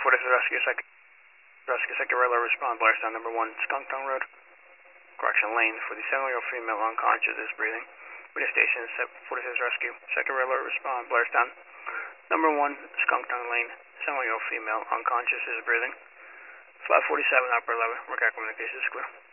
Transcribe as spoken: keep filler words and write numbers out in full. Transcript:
forty-six Rescue, second, Rescue, second Red Alert, respond, Blairstown, number one, Skunk Tongue Road. Correction lane for the seven-year-old female unconscious is breathing. Radio station, forty-six Rescue, second Red Alert, respond, Blairstown, number one, Skunk Tongue Lane, seven-year-old female unconscious is breathing. five forty-seven, Upper eleven, Workout Communications is clear.